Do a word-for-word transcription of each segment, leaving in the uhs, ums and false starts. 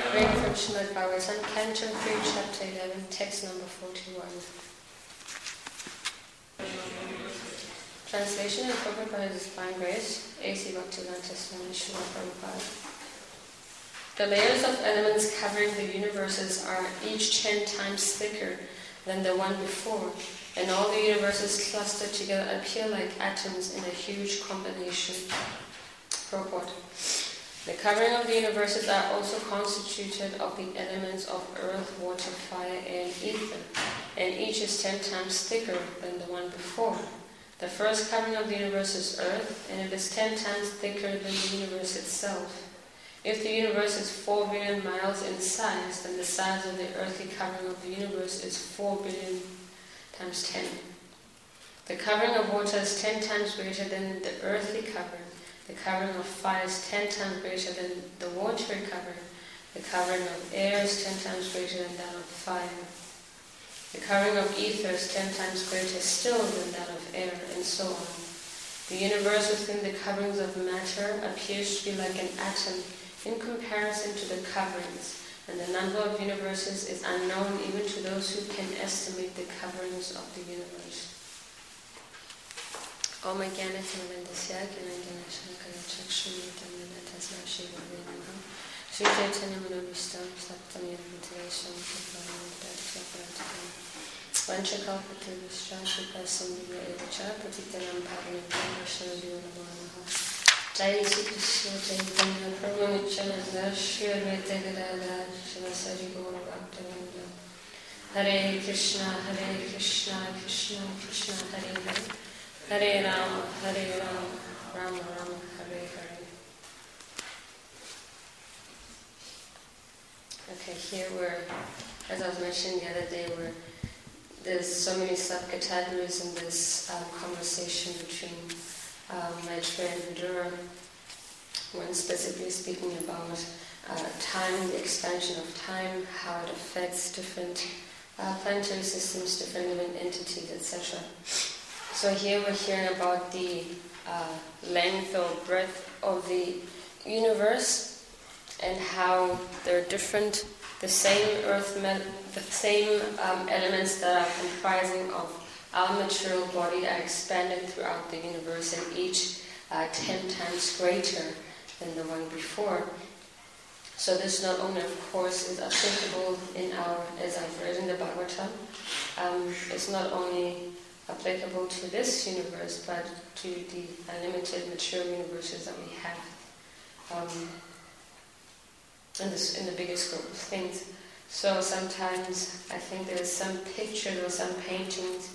Reading from Srimad Bhagavatam, Canto three, Chapter eleven, text number forty-one. Translation and covered by His Divine Grace, A C Bhaktivedanta Swami Srila Prabhupada. The layers of elements covering the universes are each ten times thicker than the one before, and all the universes clustered together appear like atoms in a huge combination. Purport. The covering of the universes are also constituted of the elements of earth, water, fire, air, and ether, and each is ten times thicker than the one before. The first covering of the universe is earth, and it is ten times thicker than the universe itself. If the universe is four billion miles in size, then the size of the earthly covering of the universe is four billion times ten. The covering of water is ten times greater than the earthly covering. The covering of fire is ten times greater than the watery covering. The covering of air is ten times greater than that of fire. The covering of ether is ten times greater still than that of air, and so on. The universe within the coverings of matter appears to be like an atom in comparison to the coverings, and the number of universes is unknown even to those who can estimate the coverings of the universe. Om Jnana Timirandasya Jnana Shankara Chakshurmitana Tasma Shiva Vedana Sri Chaitanya Manobhistam Saptamya Motivation Kapalamudaksha Pratikam Vanchakalpatu Vishra Shukha Sandhya Evacha Patitanam Pavanam Vaishnavyo Namo Namaha Jai Sri Krishna Chaitanya Prabhu Nityananda Shri Advaita Gadadhar Shivasari Gaura Bhaktivinoda Hare Krishna Hare Krishna Krishna Krishna Hare Hare Hare Rama, Hare Rama, Rama Rama, Hare Hare. Okay, here we're, as I was mentioning the other day, where there's so many subcategories in this um, conversation between um, Maitreya and Vidura. One specifically speaking about uh, time, the expansion of time, how it affects different uh, planetary systems, different living entities, et cetera. So here we're hearing about the uh, length or breadth of the universe and how there are different, the same earth, the same um, elements that are comprising of our material body are expanded throughout the universe, and each uh, ten times greater than the one before. So this not only, of course, is applicable in our, as I've read in the Bhagavatam, um, it's not only applicable to this universe, but to the unlimited material universes that we have um, in, this, in the bigger scope of things. So sometimes I think there's some pictures or some paintings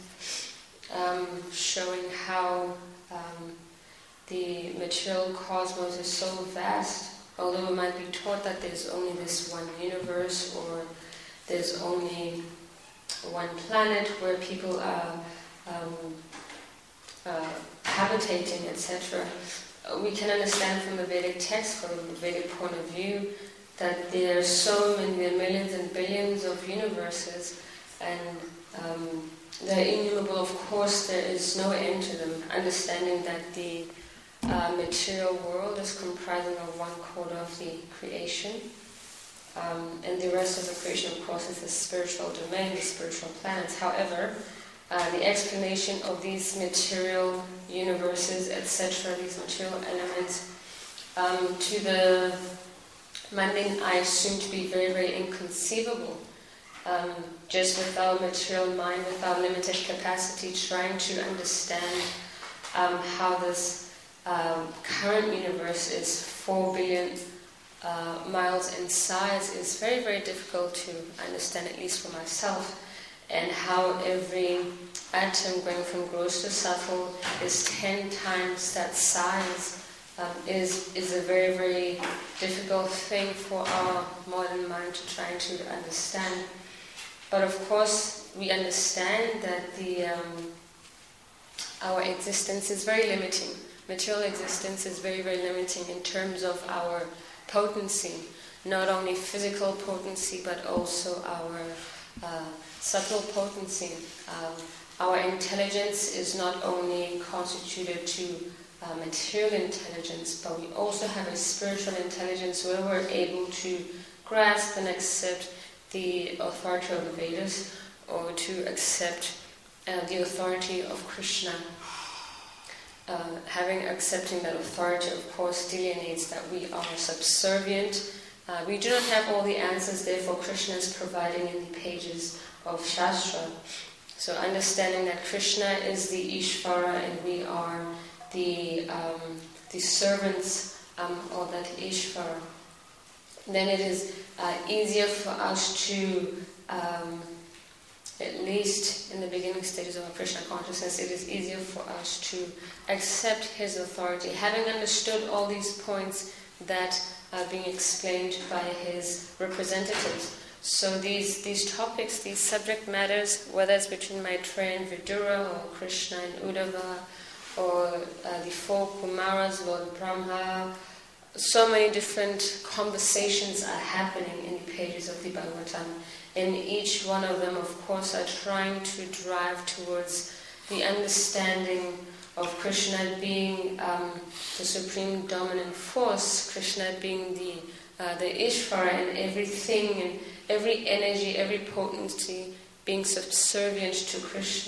um, showing how um, the material cosmos is so vast, although we might be taught that there's only this one universe, or there's only one planet where people are Um, uh, habitating, et cetera. We can understand from the Vedic text, from the Vedic point of view, that there are so many, there are millions and billions of universes, and um, they're innumerable. Of course, there is no end to them. Understanding that the uh, material world is comprising of one quarter of the creation, um, and the rest of the creation, of course, is the spiritual domain, the spiritual planets. However, Uh, the explanation of these material universes, et cetera, these material elements, um, to the mundane eye seem to be very, very inconceivable. Um, just with our material mind, with our limited capacity, trying to understand um, how this um, current universe is four billion uh, miles in size is very, very difficult to understand, at least for myself. And how every atom going from gross to subtle is ten times that size um, is is a very, very difficult thing for our modern mind to try to understand. But of course, we understand that the um, our existence is very limiting. Material existence is very, very limiting in terms of our potency, not only physical potency, but also our uh, subtle potency. Um, our intelligence is not only constituted to uh, material intelligence, but we also have a spiritual intelligence where we're able to grasp and accept the authority of the Vedas, or to accept uh, the authority of Krishna. Uh, having accepting that authority, of course, delineates that we are subservient. Uh, we do not have all the answers, therefore Krishna is providing in the pages of Shastra. So understanding that Krishna is the Ishvara and we are the um, the servants um, of that Ishvara, then it is uh, easier for us to, um, at least in the beginning stages of our Krishna consciousness, it is easier for us to accept his authority, having understood all these points that are being explained by his representatives. So these these topics, these subject matters, whether it's between Maitreya and Vidura, or Krishna and Uddhava, or uh, the four Kumaras, Lord Brahma, so many different conversations are happening in the pages of the Bhagavatam. And each one of them, of course, are trying to drive towards the understanding of Krishna being um, the supreme dominant force, Krishna being the uh, the Ishvara, and everything and every energy, every potency being subservient to Krishna.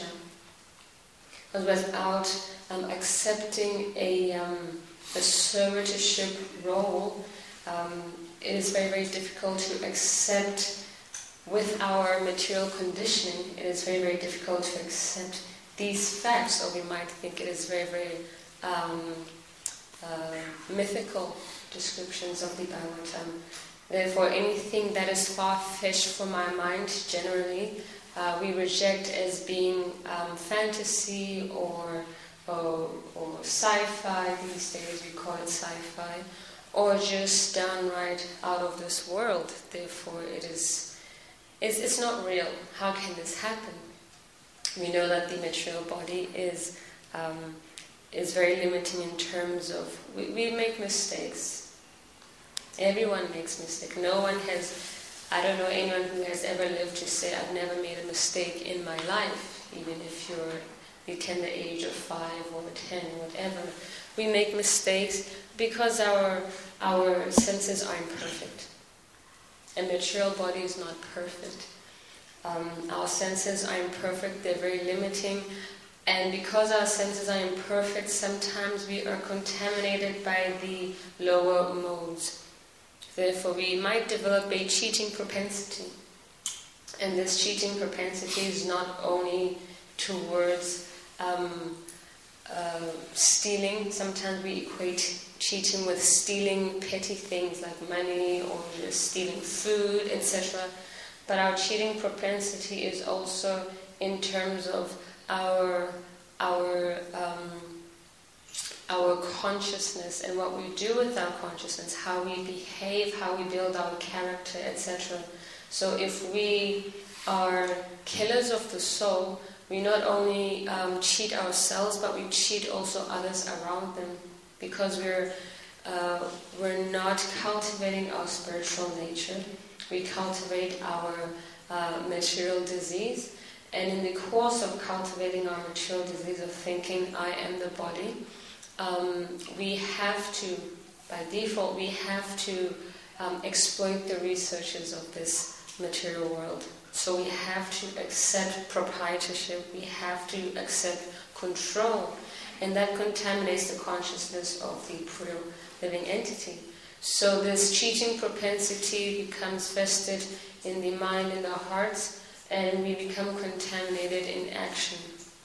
But without um, accepting a, um, a servitorship role, um, it is very, very difficult to accept. With our material conditioning, it is very, very difficult to accept these facts, or we might think it is very, very um, uh, mythical descriptions of the Bhagavatam. Therefore, anything that is far-fetched for my mind, generally, uh, we reject as being um, fantasy or, or, or sci-fi. These days we call it sci-fi, or just downright out of this world. Therefore, it is It's, it's not real. How can this happen? We know that the material body is um, is very limiting in terms of, we, we make mistakes. Everyone makes mistakes. No one has, I don't know anyone who has ever lived to say, I've never made a mistake in my life, even if you're the tender age of five or ten, whatever. We make mistakes because our our senses are imperfect. A material body is not perfect. Um, our senses are imperfect, they're very limiting, and because our senses are imperfect, sometimes we are contaminated by the lower modes. Therefore, we might develop a cheating propensity. And this cheating propensity is not only towards um, uh, stealing. Sometimes we equate cheating with stealing petty things like money or just stealing food, et cetera. But our cheating propensity is also in terms of our our um, our consciousness and what we do with our consciousness, how we behave, how we build our character, et cetera. So if we are killers of the soul, we not only um, cheat ourselves, but we cheat also others around them. Because we're uh, we're not cultivating our spiritual nature, we cultivate our uh, material disease, and in the course of cultivating our material disease of thinking, I am the body, um, we have to, by default, we have to um, exploit the researches of this material world. So we have to accept proprietorship, we have to accept control. And that contaminates the consciousness of the pure living entity. So this cheating propensity becomes vested in the mind and our hearts, and we become contaminated in action.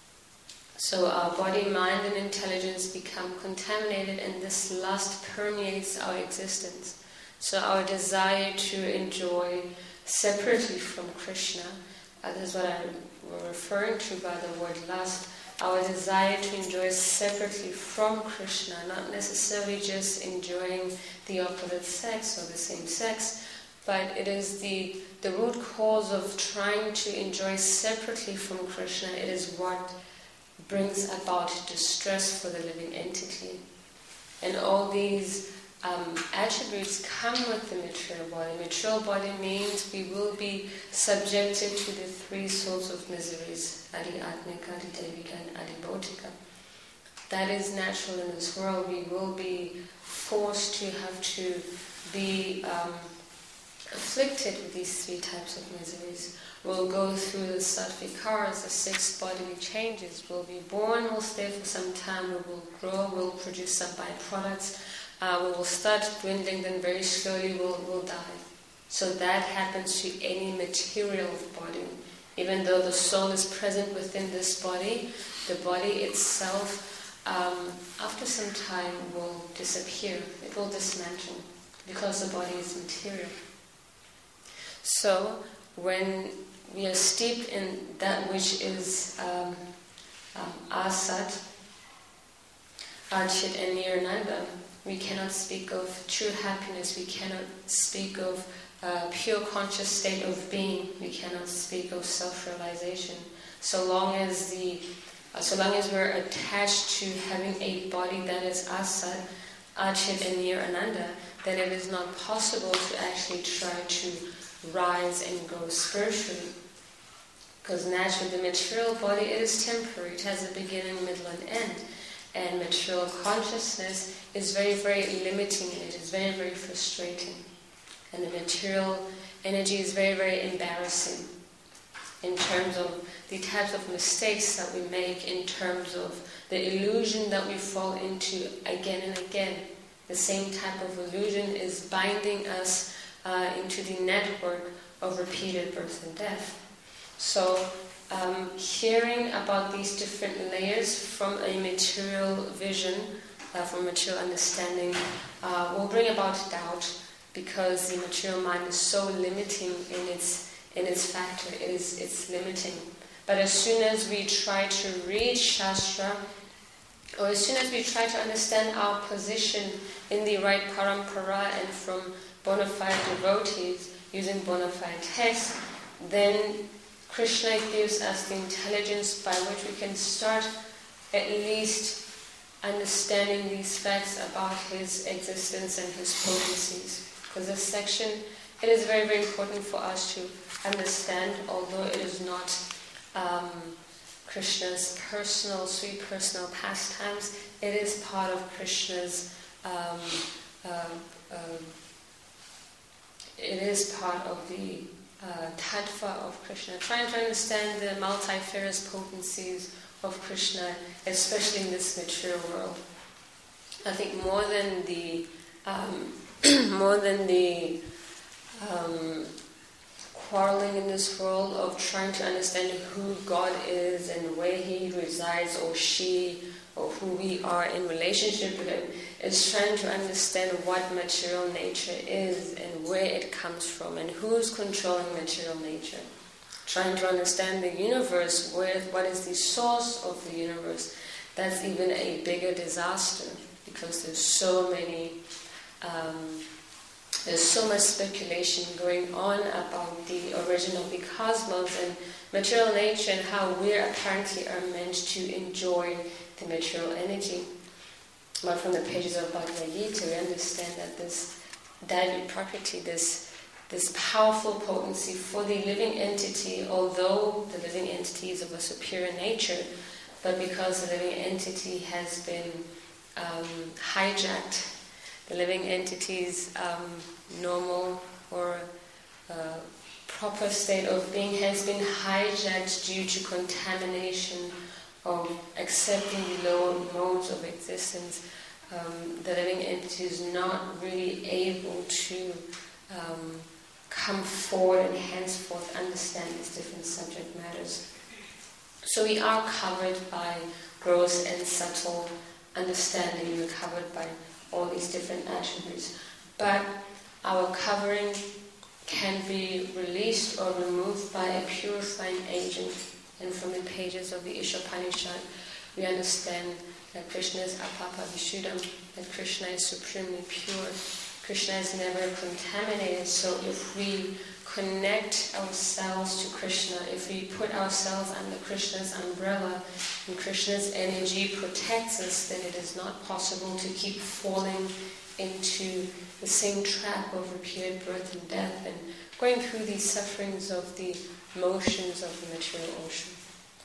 So our body, mind, and intelligence become contaminated, and this lust permeates our existence. So our desire to enjoy separately from Krishna, uh, this is what I'm referring to by the word lust, our desire to enjoy separately from Krishna, not necessarily just enjoying the opposite sex or the same sex, but it is the, the root cause of trying to enjoy separately from Krishna. It is what brings about distress for the living entity. And all these um, attributes come with the material body. Material body means we will be subjected to the three sorts of miseries, Adi Atmika, Adi Devika, and Adi Bhautika. That is natural in this world. We will be forced to have to be um, afflicted with these three types of miseries. We'll go through the sattvikas, the six bodily changes. We'll be born, we'll stay for some time, we will grow, we'll produce some byproducts. Uh, we will start dwindling, then very slowly we'll, we'll die. So that happens to any material body. Even though the soul is present within this body, the body itself, um, after some time, will disappear. It will dismantle because the body is material. So, when we are steeped in that which is um, um, asat, achit and nirnanda, we cannot speak of true happiness, we cannot speak of uh, pure conscious state of being, we cannot speak of self-realization. So long as the, uh, so long as we're attached to having a body that is asat, achit and nirnanda, then it is not possible to actually try to rise and grow spiritually. Because naturally the material body is temporary, it has a beginning, middle and end. And material consciousness is very, very limiting and it is very, very frustrating. And the material energy is very, very embarrassing in terms of the types of mistakes that we make, in terms of the illusion that we fall into again and again. The same type of illusion is binding us uh, into the network of repeated birth and death. So, Um, hearing about these different layers from a material vision, uh, from material understanding, uh, will bring about doubt, because the material mind is so limiting in its in its factor. It is it's limiting. But as soon as we try to read Shastra, or as soon as we try to understand our position in the right parampara and from bona fide devotees using bona fide texts, then Krishna gives us the intelligence by which we can start at least understanding these facts about his existence and his potencies. Because this section, it is very, very important for us to understand, although it is not um, Krishna's personal, sweet personal pastimes, it is part of Krishna's, um, uh, uh, it is part of the Uh, tattva of Krishna, trying to understand the multifarious potencies of Krishna, especially in this material world. I think more than the um, more than the um, quarreling in this world of trying to understand who God is and where He resides, or she, or who we are in relationship with Him, is trying to understand what material nature is and where it comes from and who's controlling material nature. Trying to understand the universe, where, what is the source of the universe. That's even a bigger disaster, because there's so many, um, there's so much speculation going on about the origin of the cosmos and material nature and how we apparently are meant to enjoy the material energy. But from the pages of Bhagavad Gita, we understand that this Daivi Prakriti, this this powerful potency for the living entity, although the living entity is of a superior nature, but because the living entity has been um, hijacked, the living entity's um, normal or uh, proper state of being has been hijacked due to contamination of accepting the lower modes of existence. Um, the living entity is not really able to um, come forward and henceforth understand these different subject matters. So we are covered by gross and subtle understanding, we're covered by all these different attributes. But our covering can be released or removed by a purifying agent. And from the pages of the Ishopanishad, we understand that Krishna is apapa vishuddham, that Krishna is supremely pure. Krishna is never contaminated. So if we connect ourselves to Krishna, if we put ourselves under Krishna's umbrella and Krishna's energy protects us, then it is not possible to keep falling into the same trap of repeated birth and death and going through these sufferings of the motions of the material ocean.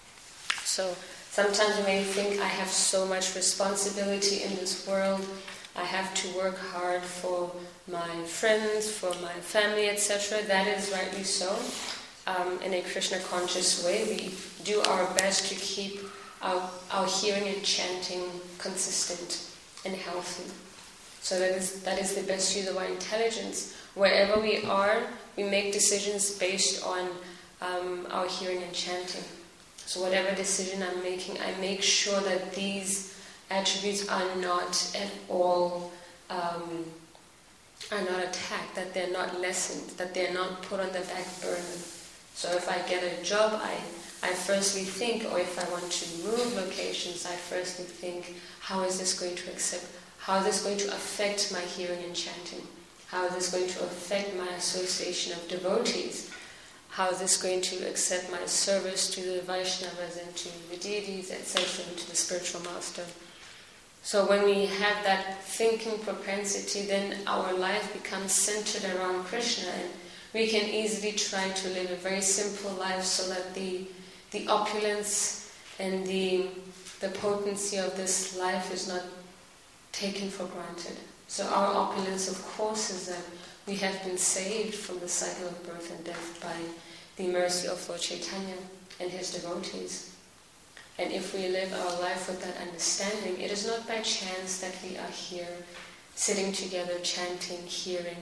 So sometimes you may think, I have so much responsibility in this world, I have to work hard for my friends, for my family, et cetera. That is rightly so. Um, in a Krishna conscious way, we do our best to keep our, our hearing and chanting consistent and healthy. So that is that is the best use of our intelligence. Wherever we are, we make decisions based on um, our hearing and chanting. So whatever decision I'm making, I make sure that these attributes are not at all um, are not attacked, that they're not lessened, that they're not put on the back burner. So if I get a job, I I firstly think, or if I want to move locations, I firstly think, how is this going to accept? How is this going to affect my hearing and chanting? How is this going to affect my association of devotees? How is this going to accept my service to the Vaishnavas and to the deities, et cetera, and to the spiritual master? So when we have that thinking propensity, then our life becomes centered around Krishna, and we can easily try to live a very simple life so that the the opulence and the the potency of this life is not taken for granted. So our opulence, of course, is that we have been saved from the cycle of birth and death by the mercy of Lord Chaitanya and his devotees. And if we live our life with that understanding, it is not by chance that we are here, sitting together, chanting, hearing.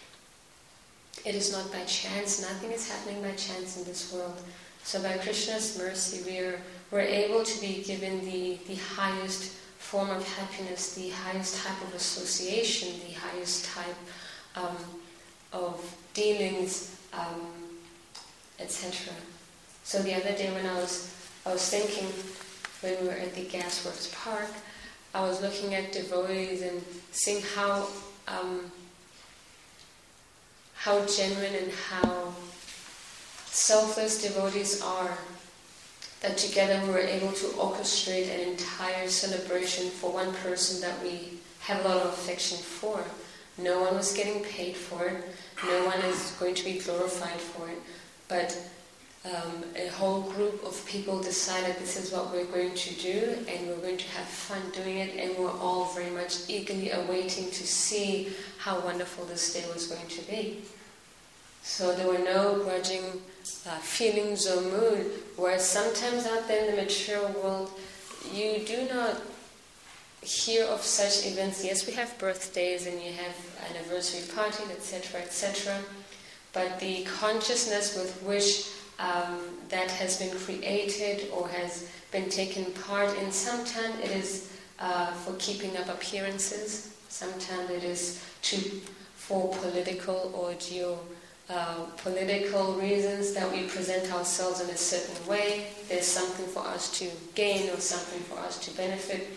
It is not by chance. Nothing is happening by chance in this world. So by Krishna's mercy, we are we're able to be given the, the highest form of happiness, the highest type of association, the highest type um, of dealings, um, et cetera. So the other day when I was I was thinking, when we were at the Gasworks Park, I was looking at devotees and seeing how um, how genuine and how selfless devotees are, that together we were able to orchestrate an entire celebration for one person that we have a lot of affection for. No one was getting paid for it, no one is going to be glorified for it, but um, a whole group of people decided this is what we're going to do, and we're going to have fun doing it, and we're all very much eagerly awaiting to see how wonderful this day was going to be. So there were no grudging uh, feelings or mood, whereas sometimes out there in the material world, you do not hear of such events. Yes, we have birthdays and you have anniversary parties, et cetera, et cetera. But the consciousness with which um, that has been created or has been taken part in, sometimes it is uh, for keeping up appearances. Sometimes it is to for political or geo. Uh, political reasons that we present ourselves in a certain way. There's something for us to gain or something for us to benefit.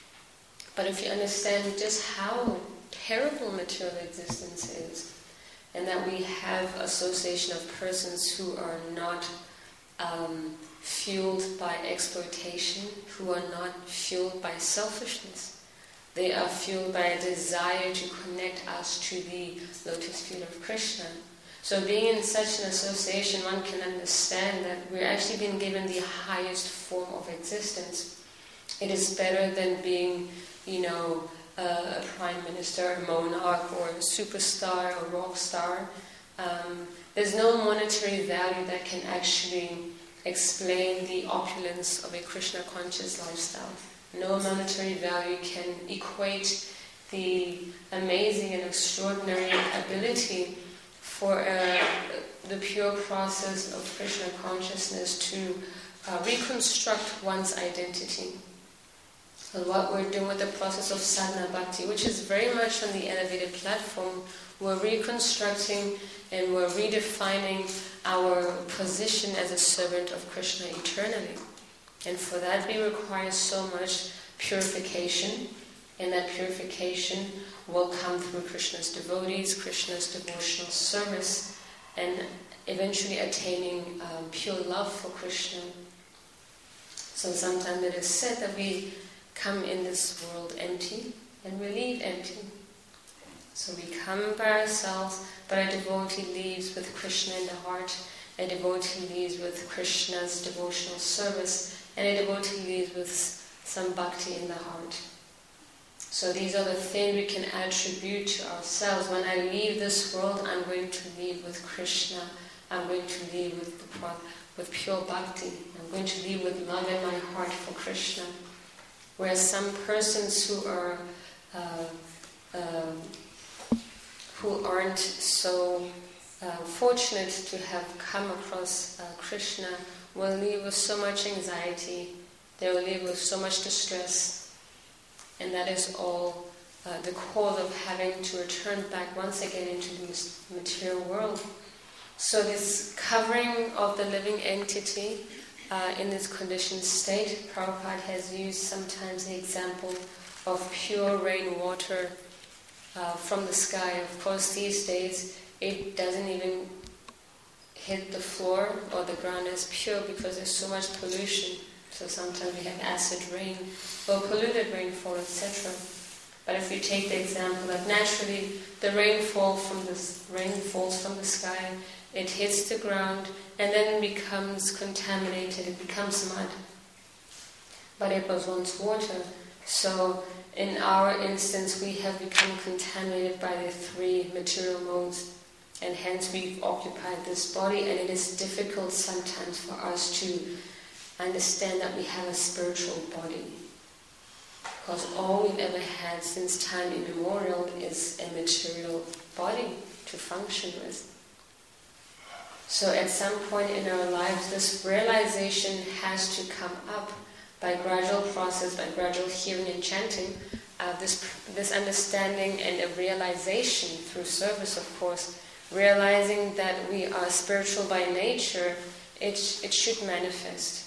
But if you understand just how terrible material existence is, and that we have association of persons who are not um, fueled by exploitation, who are not fueled by selfishness. They are fueled by a desire to connect us to the lotus feet of Krishna. So being in such an association, one can understand that we're actually being given the highest form of existence. It is better than being, you know, uh, a prime minister, a monarch, or a superstar, or rock star. Um, there's no monetary value that can actually explain the opulence of a Krishna conscious lifestyle. No monetary value can equate the amazing and extraordinary ability for uh, the pure process of Krishna consciousness to uh, reconstruct one's identity. So what we're doing with the process of sadhana bhakti, which is very much on the elevated platform, we're reconstructing and we're redefining our position as a servant of Krishna eternally. And for that we require so much purification, and that purification will come through Krishna's devotees, Krishna's devotional service, and eventually attaining um, pure love for Krishna. So sometimes it is said that we come in this world empty and we leave empty. So we come by ourselves, but a devotee leaves with Krishna in the heart, a devotee leaves with Krishna's devotional service, and a devotee leaves with some bhakti in the heart. So these are the things we can attribute to ourselves. When I leave this world, I'm going to leave with Krishna. I'm going to leave with the, with pure bhakti. I'm going to leave with love in my heart for Krishna. Whereas some persons who are uh, uh, who aren't so uh, fortunate to have come across uh, Krishna will leave with so much anxiety. They will leave with so much distress, and that is all uh, the cause of having to return back once again into this material world. So this covering of the living entity uh, in this conditioned state, Prabhupada has used sometimes the example of pure rainwater uh, from the sky. Of course, these days it doesn't even hit the floor or the ground as pure because there's so much pollution. So sometimes we have acid rain or polluted rainfall, et cetera. But if we take the example that naturally the rainfall from this rain falls from the sky, it hits the ground and then becomes contaminated, it becomes mud. But it was once water. So in our instance, we have become contaminated by the three material modes, and hence we've occupied this body, and it is difficult sometimes for us to understand that we have a spiritual body. Because all we've ever had since time immemorial is a material body to function with. So at some point in our lives, this realization has to come up by gradual process, by gradual hearing and chanting. Uh, this this understanding and a realization through service, of course, realizing that we are spiritual by nature, it it should manifest.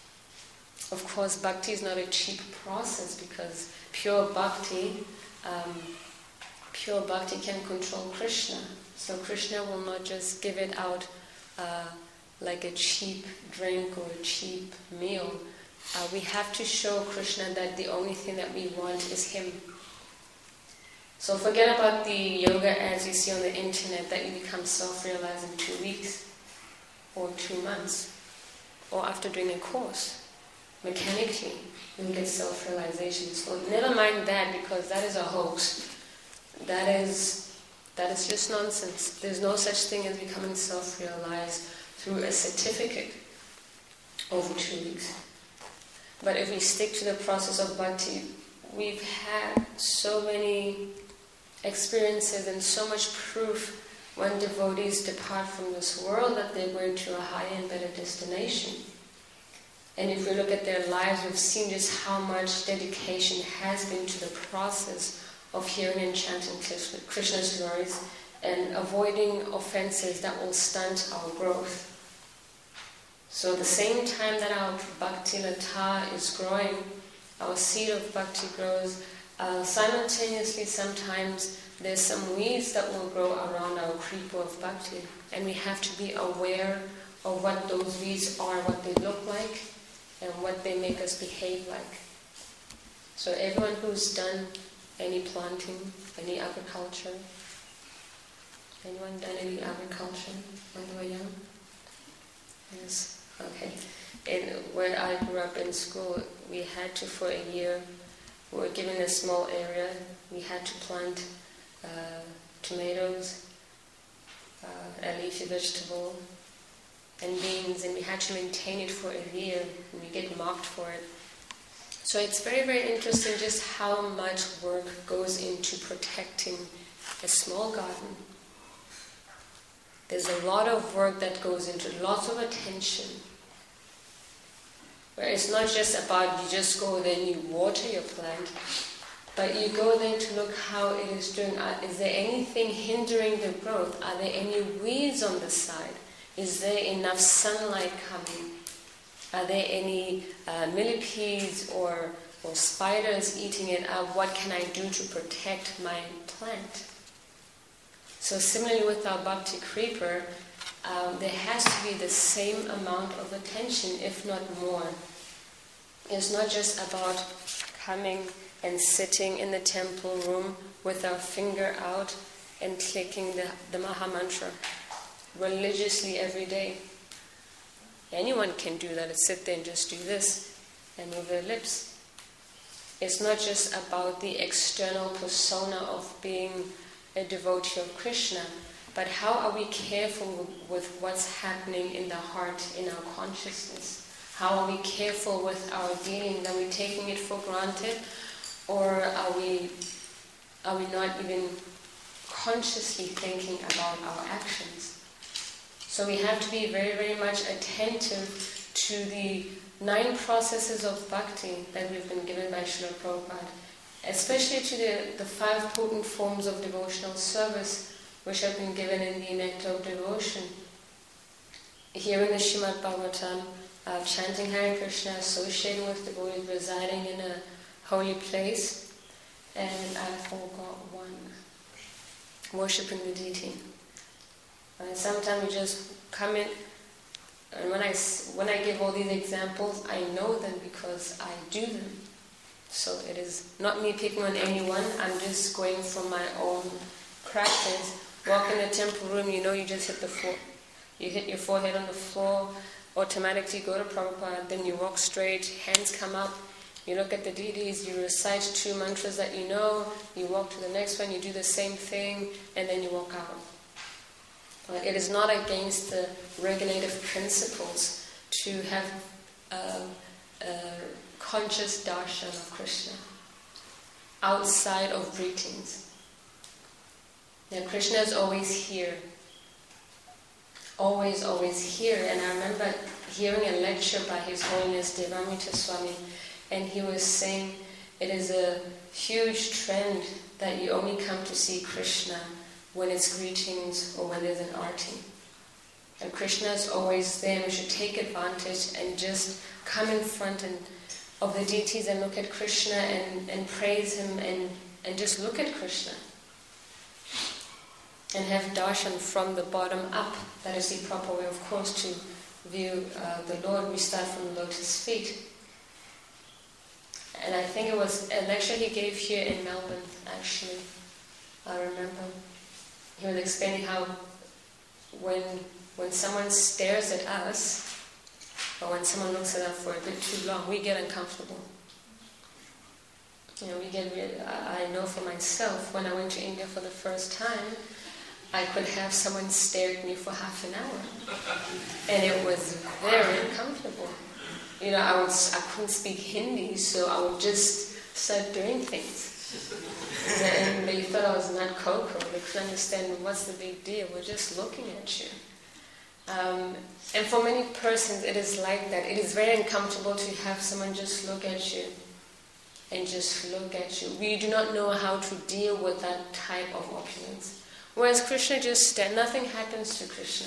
Of course, bhakti is not a cheap process because pure bhakti, um, pure bhakti can control Krishna. So Krishna will not just give it out uh, like a cheap drink or a cheap meal. Uh, we have to show Krishna that the only thing that we want is Him. So forget about the yoga ads you see on the internet that you become self-realized in two weeks or two months or after doing a course. Mechanically, you'll get self-realization. So never mind that, because that is a hoax. That is that is just nonsense. There's no such thing as becoming self-realized through a certificate over two weeks. But if we stick to the process of bhakti, we've had so many experiences and so much proof when devotees depart from this world that they're going to a higher and better destination. And if we look at their lives, we've seen just how much dedication has been to the process of hearing and chanting Krishna's glories and avoiding offenses that will stunt our growth. So at the same time that our bhakti lata is growing, our seed of bhakti grows, uh, simultaneously sometimes there's some weeds that will grow around our creeper of bhakti. And we have to be aware of what those weeds are, what they look like, and what they make us behave like. So everyone who's done any planting, any agriculture, anyone done any agriculture when they were young? Yes. Okay. And when I grew up in school, we had to, for a year, we were given a small area, we had to plant uh, tomatoes, uh, a leafy vegetable, and beans, and we had to maintain it for a year, and we get marked for it. So it's very, very interesting just how much work goes into protecting a small garden. There's a lot of work that goes into it, lots of attention. Where it's not just about you just go there and you water your plant, but you go there to look how it is doing. Is there anything hindering the growth? Are there any weeds on the side? Is there enough sunlight coming? Are there any uh, millipedes or, or spiders eating it up? What can I do to protect my plant? So similarly with our bhakti creeper, um, there has to be the same amount of attention, if not more. It's not just about coming and sitting in the temple room with our finger out and clicking the, the Maha Mantra religiously every day. Anyone can do that, sit there and just do this and move their lips. It's not just about the external persona of being a devotee of Krishna, but how are we careful with what's happening in the heart, in our consciousness? How are we careful with our dealings? Are we taking it for granted, or are we are we not even consciously thinking about our actions? So we have to be very, very much attentive to the nine processes of bhakti that we've been given by Srila Prabhupada, especially to the, the five potent forms of devotional service which have been given in the Nectar of Devotion. Here in the Srimad Bhagavatam, uh, chanting Hare Krishna, associating with devotees, residing in a holy place, and I forgot one, worshipping the deity. And sometimes we just come in, and when I, when I give all these examples, I know them because I do them. So it is not me picking on anyone, I'm just going from my own practice. Walk in the temple room, you know you just hit the floor. You hit your forehead on the floor, automatically go to Prabhupada, then you walk straight, hands come up, you look at the deities, you recite two mantras that you know, you walk to the next one, you do the same thing, and then you walk out. But it is not against the regulative principles to have a, a conscious darshan of Krishna outside of greetings. Now, Krishna is always here. Always, always here. And I remember hearing a lecture by His Holiness Devamrita Swami, and he was saying it is a huge trend that you only come to see Krishna when it's greetings or when there's an arti. And Krishna is always there. We should take advantage and just come in front and, of the deities and look at Krishna and, and praise him and, and just look at Krishna. And have darshan from the bottom up. That is the proper way, of course, to view uh, the Lord. We start from the lotus feet. And I think it was a lecture he gave here in Melbourne, actually. I remember. He was explaining how when when someone stares at us, or when someone looks at us for a bit too long, we get uncomfortable. You know, we get really, I, I know for myself, when I went to India for the first time, I could have someone stare at me for half an hour. And it was very uncomfortable. You know, I, would, I couldn't speak Hindi, so I would just start doing things. And they thought I was not Coco. They couldn't understand what's the big deal. We're just looking at you. Um, and for many persons, it is like that. It is very uncomfortable to have someone just look at you and just look at you. We do not know how to deal with that type of opulence. Whereas Krishna just stands, nothing happens to Krishna.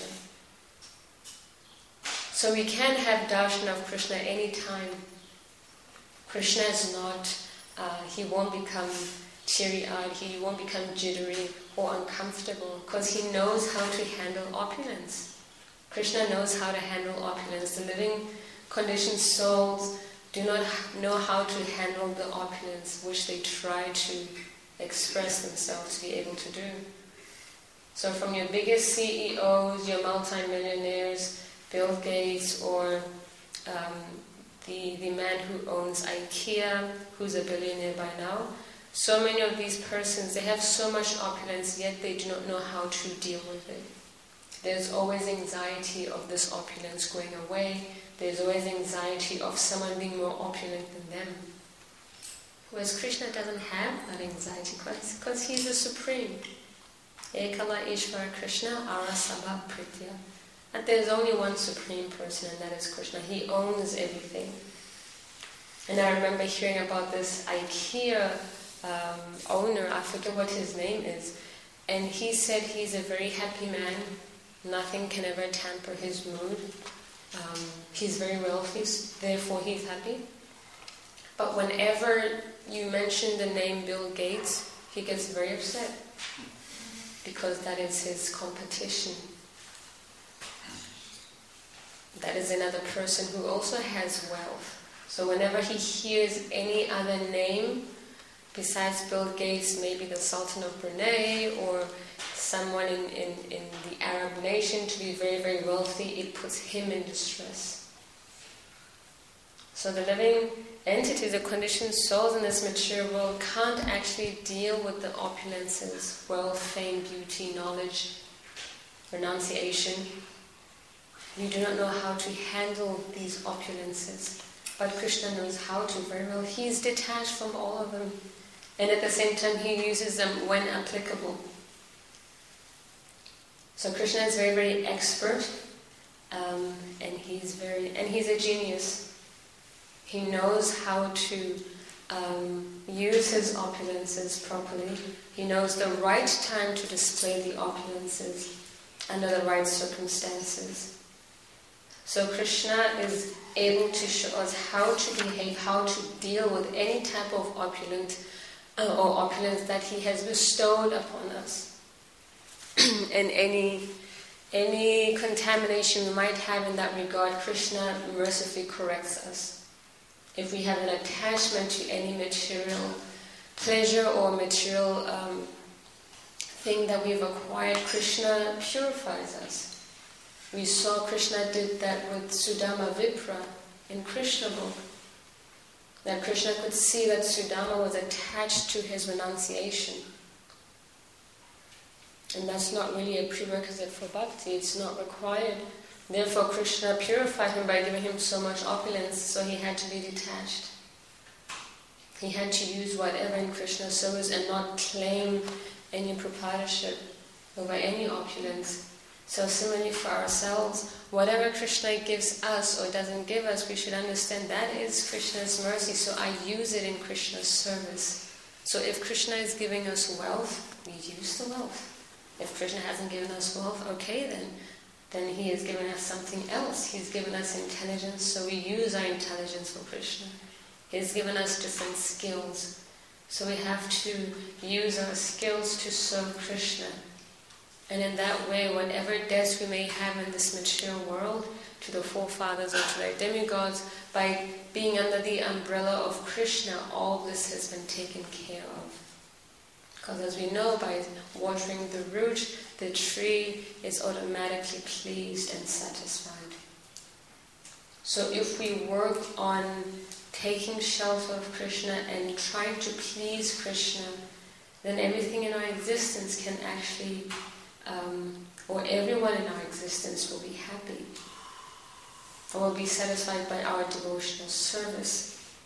So we can have darshan of Krishna any time. Krishna is not, uh, he won't become teary-eyed, he won't become jittery or uncomfortable, because he knows how to handle opulence. Krishna knows how to handle opulence. The living conditioned souls do not know how to handle the opulence which they try to express themselves to be able to do. So from your biggest C E Os, your multimillionaires, Bill Gates, or um, the, the man who owns IKEA, who's a billionaire by now, so many of these persons, they have so much opulence, yet they do not know how to deal with it. There's always anxiety of this opulence going away. There's always anxiety of someone being more opulent than them. Whereas Krishna doesn't have that anxiety, because he's the supreme. Ekala Ishvara Krishna Arasabha Pritya. And there's only one supreme person, and that is Krishna. He owns everything. And I remember hearing about this IKEA um, owner, I forget what his name is, and he said he's a very happy man. Nothing can ever tamper his mood. Um, he's very wealthy, therefore he's happy. But whenever you mention the name Bill Gates, he gets very upset, because that is his competition. That is another person who also has wealth. So whenever he hears any other name besides Bill Gates, maybe the Sultan of Brunei or someone in, in, in the Arab nation to be very, very wealthy, it puts him in distress. So the living entity, the conditioned souls in this material world can't actually deal with the opulences, wealth, fame, beauty, knowledge, renunciation. You do not know how to handle these opulences. But Krishna knows how to very well. He is detached from all of them. And at the same time, he uses them when applicable. So Krishna is very, very expert. Um, and he's very, and he's a genius. He knows how to um, use his opulences properly. He knows the right time to display the opulences under the right circumstances. So Krishna is able to show us how to behave, how to deal with any type of opulent uh, or opulence that he has bestowed upon us. And any any contamination we might have in that regard, Krishna mercifully corrects us. If we have an attachment to any material pleasure or material um, thing that we've acquired, Krishna purifies us. We saw Krishna did that with Sudama Vipra in Krishna book. That Krishna could see that Sudama was attached to his renunciation. And that's not really a prerequisite for bhakti, it's not required. Therefore Krishna purified him by giving him so much opulence, so he had to be detached. He had to use whatever in Krishna's service and not claim any proprietorship over any opulence. So similarly for ourselves, whatever Krishna gives us or doesn't give us, we should understand that is Krishna's mercy, so I use it in Krishna's service. So if Krishna is giving us wealth, we use the wealth. If Krishna hasn't given us wealth, okay then. Then he has given us something else. He's given us intelligence, so we use our intelligence for Krishna. He's given us different skills, so we have to use our skills to serve Krishna. And in that way, whatever debts we may have in this material world, to the forefathers or to their demigods, by being under the umbrella of Krishna, all this has been taken care of. Because as we know, by watering the root, the tree is automatically pleased and satisfied. So if we work on taking shelter of Krishna and trying to please Krishna, then everything in our existence can actually, um, or everyone in our existence will be happy, or will be satisfied by our devotional service.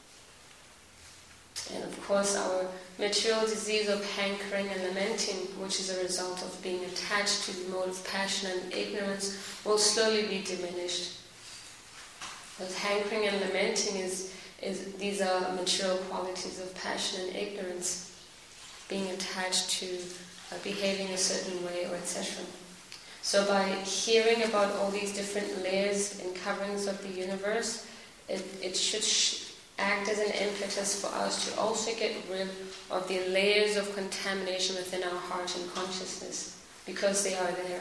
And of course our material disease of hankering and lamenting, which is a result of being attached to the mode of passion and ignorance, will slowly be diminished. Because hankering and lamenting is, is these are material qualities of passion and ignorance, being attached to uh, behaving a certain way, or et cetera. So by hearing about all these different layers and coverings of the universe, it, it should sh- act as an impetus for us to also get rid of the layers of contamination within our heart and consciousness, because they are there.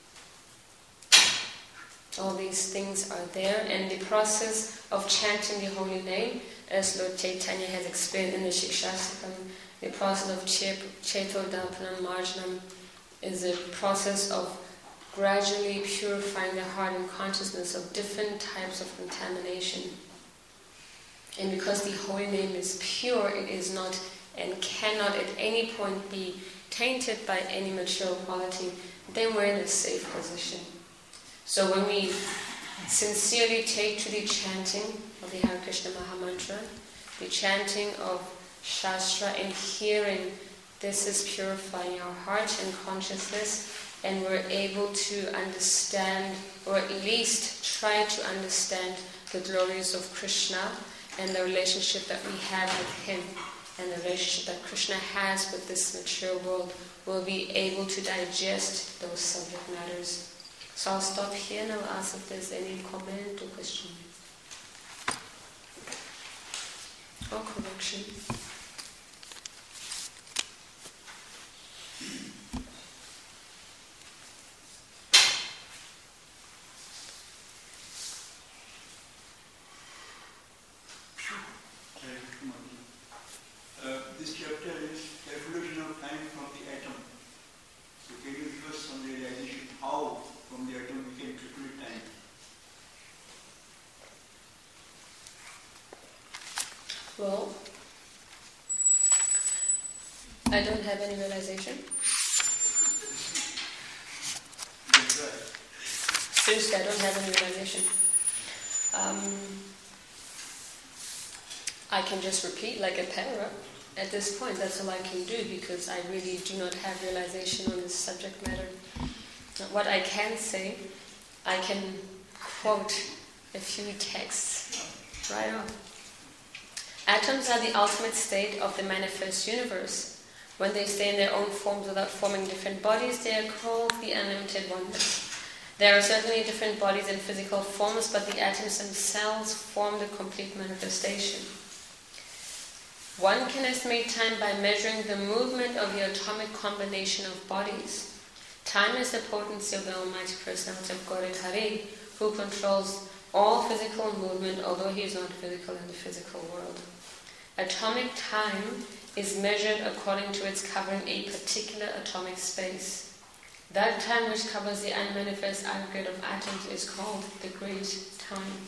All these things are there, and the process of chanting the holy name, as Lord Chaitanya has explained in the Shikshastakam, the process of Chaitodampanam Marjanam is a process of gradually purifying the heart and consciousness of different types of contamination. And because the holy name is pure, it is not and cannot at any point be tainted by any material quality, then we're in a safe position. So when we sincerely take to the chanting of the Hare Krishna Mahamantra, the chanting of Shastra, and hearing this is purifying our heart and consciousness, and we're able to understand, or at least try to understand, the glories of Krishna and the relationship that we have with him, and the relationship that Krishna has with this material world, we'll be able to digest those subject matters. So I'll stop here and I'll ask if there's any comment or question or correction. Uh, this chapter is evolution of time from the atom. So can you give us some realization how from the atom we can calculate time? Well, I don't have any realization. Seriously, I don't have any realization. Um, I can just repeat like a para. At this point, that's all I can do because I really do not have realization on this subject matter. What I can say, I can quote a few texts right on. Atoms are the ultimate state of the manifest universe. When they stay in their own forms without forming different bodies, they are called the unlimited oneness. There are certainly different bodies in physical forms, but the atoms themselves form the complete manifestation. One can estimate time by measuring the movement of the atomic combination of bodies. Time is the potency of the Almighty Personality of Godhead Hari, who controls all physical movement, although he is not physical in the physical world. Atomic time is measured according to its covering a particular atomic space. That time which covers the unmanifest aggregate of atoms is called the Great Time.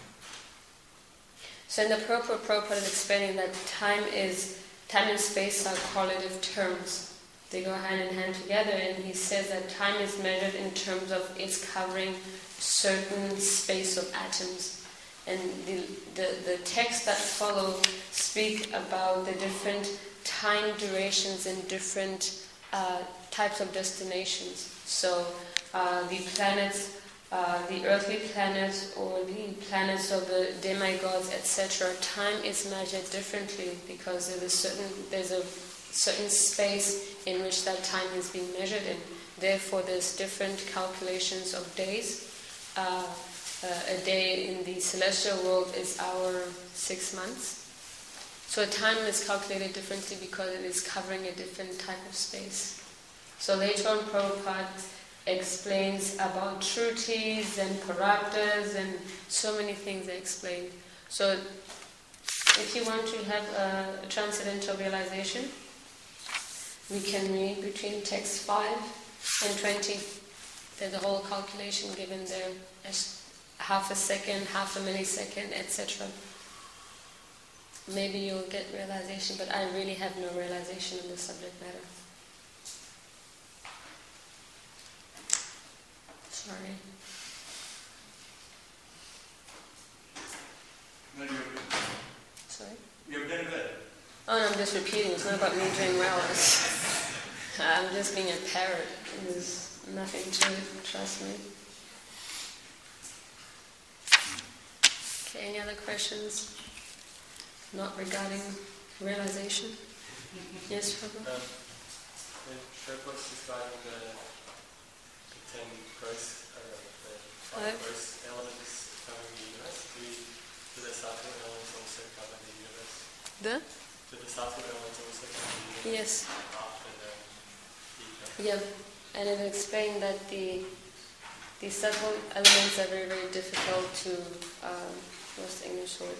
So in the Purport, Prabhupada is explaining that time is time and space are correlative terms. They go hand in hand together, and he says that time is measured in terms of its covering certain space of atoms. And the, the, the texts that follow speak about the different time durations in different uh, types of destinations. So uh, the planets, uh, the earthly planets or the planets of the demigods, et cetera, time is measured differently because there's a certain there's a certain space in which that time is being measured in. Therefore, there's different calculations of days. Uh, uh, a day in the celestial world is our six months. So time is calculated differently because it is covering a different type of space. So later on, Prabhupada explains about Shrutis and Paraptas and so many things they explained. So if you want to have a, a transcendental realization, we can read between text five and twenty. There's a whole calculation given there as half a second, half a millisecond, et cetera. Maybe you'll get realization, but I really have no realization on the subject matter. Sorry. Well, you've done. Sorry? You've done well. Oh, no, I'm just repeating. It's not about me doing well. I'm just being a parrot. There's nothing to it, trust me. Okay, any other questions? Not regarding realization? Yes, Prabhu? Um, when Prabhupada's describing the, the ten gross, uh, the five Five. gross elements covering the universe, do, do the subtle elements also cover the universe? The? Do the subtle elements also cover the universe? Yes. After the deeper? Yeah, and it explained that the the subtle elements are very, very difficult to, um, what's the English word?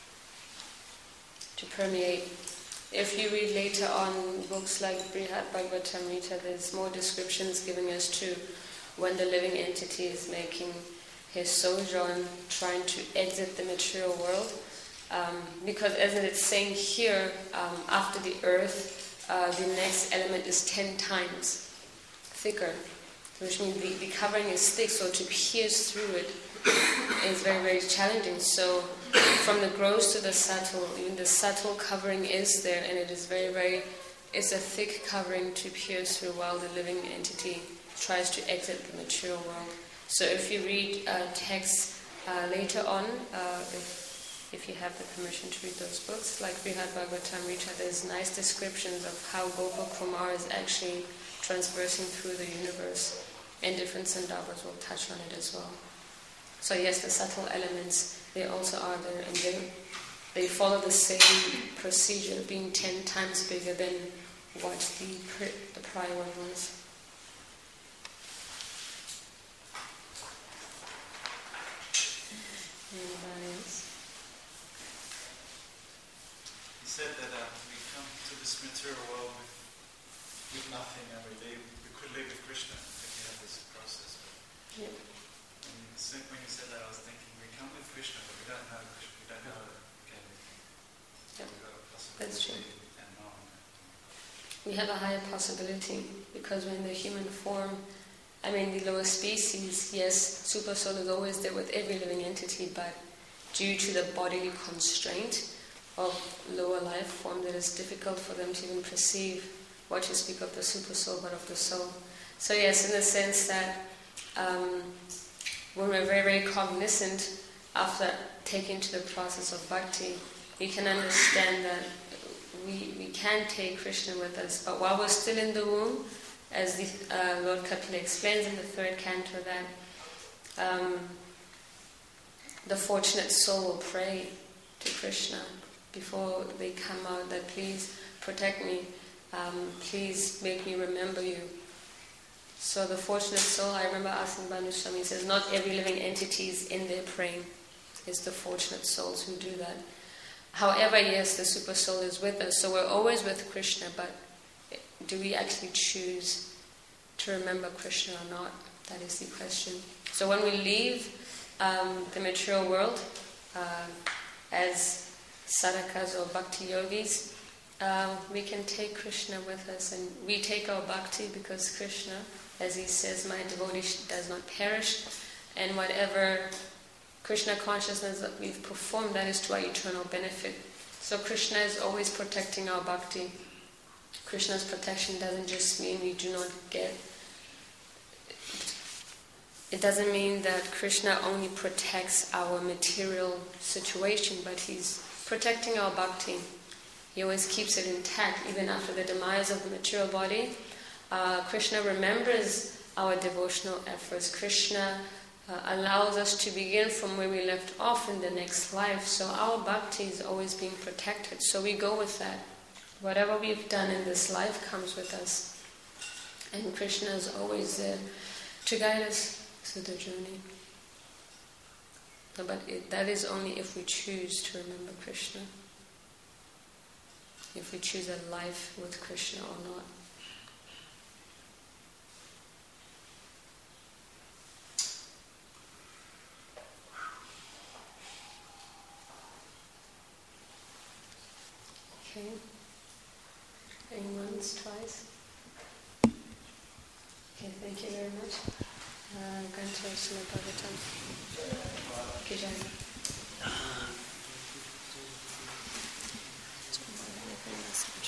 To permeate. If you read later on books like Brihad Bhagavatamrita, there's more descriptions giving us to when the living entity is making his sojourn, trying to exit the material world. Um, because as it's saying here, um, after the earth, uh, the next element is ten times thicker, which means the, the covering is thick, so to pierce through it is very, very challenging. So from the gross to the subtle, even the subtle covering is there, and it is very, very, it's a thick covering to pierce through while the living entity tries to exit the material world. So if you read uh, texts uh, later on, uh, if, if you have the permission to read those books, like Brihad Bhagavatamrita, there's nice descriptions of how Gopal Kumar is actually transversing through the universe, and different Sandarbhas will touch on it as well. So yes, the subtle elements, they also are there, and they, they follow the same procedure, being ten times bigger than what the, the prior one was. Anybody else? You said that uh, we come to this material world with, with nothing, and we live, we could live with Krishna if we have this process. Yeah. And so when you said that, I was thinking, we come with Krishna, but we don't know Krishna, we don't know again. Yep. That's true. and known. We have a higher possibility because we're in the human form. I mean, the lower species, yes, super soul is always there with every living entity, but due to the bodily constraint of lower life form, that is difficult for them to even perceive what you speak of the super soul, but of the soul. So yes, in the sense that um, when we're very, very cognizant after taking to the process of bhakti, we can understand that we, we can take Krishna with us, but while we're still in the womb, as the uh, Lord Kapila explains in the third canto, that um, the fortunate soul will pray to Krishna before they come out that please protect me, um, please make me remember you. So the fortunate soul, I remember asking Bhanu Swami, he says not every living entity is in there praying. It's the fortunate souls who do that. However, yes, the super soul is with us, so we're always with Krishna, but do we actually choose to remember Krishna or not? That is the question. So when we leave um, the material world uh, as sadhakas or bhakti yogis, um, we can take Krishna with us, and we take our bhakti because Krishna, as he says, my devotee does not perish, and whatever Krishna consciousness that we've performed, that is to our eternal benefit. So Krishna is always protecting our bhakti. Krishna's protection doesn't just mean we do not get... It doesn't mean that Krishna only protects our material situation, but he's protecting our bhakti. He always keeps it intact, even after the demise of the material body. Uh, Krishna remembers our devotional efforts. Krishna uh, allows us to begin from where we left off in the next life. So our bhakti is always being protected. So we go with that. Whatever we've done in this life comes with us. And Krishna is always there to guide us through the journey. But it, that is only if we choose to remember Krishna. If we choose a life with Krishna or not. Okay. Going once, twice. Okay, thank you very much. Uh, I'm going to Srimad Bhagavatam. Kijai.